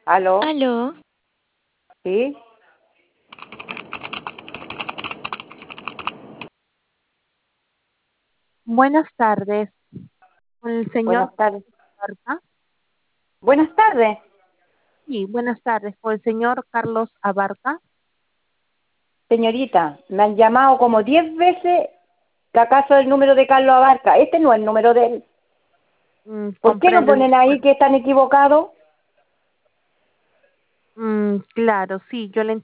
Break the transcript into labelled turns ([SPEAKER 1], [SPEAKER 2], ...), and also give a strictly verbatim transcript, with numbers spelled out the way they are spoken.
[SPEAKER 1] ¿Aló?
[SPEAKER 2] Aló,
[SPEAKER 1] ¿Sí?
[SPEAKER 3] Buenas tardes, con el señor
[SPEAKER 1] Buenas tardes.
[SPEAKER 3] Abarca.
[SPEAKER 1] Buenas tardes,
[SPEAKER 3] Sí, buenas tardes, con el señor Carlos Abarca.
[SPEAKER 1] señorita. Me han llamado como diez veces que acaso el número de Carlos Abarca. Este no es el número de él.
[SPEAKER 3] Mm,
[SPEAKER 1] ¿Por qué no
[SPEAKER 3] comprendo.
[SPEAKER 1] ponen ahí que están equivocados?
[SPEAKER 3] Mm, claro, sí, yo le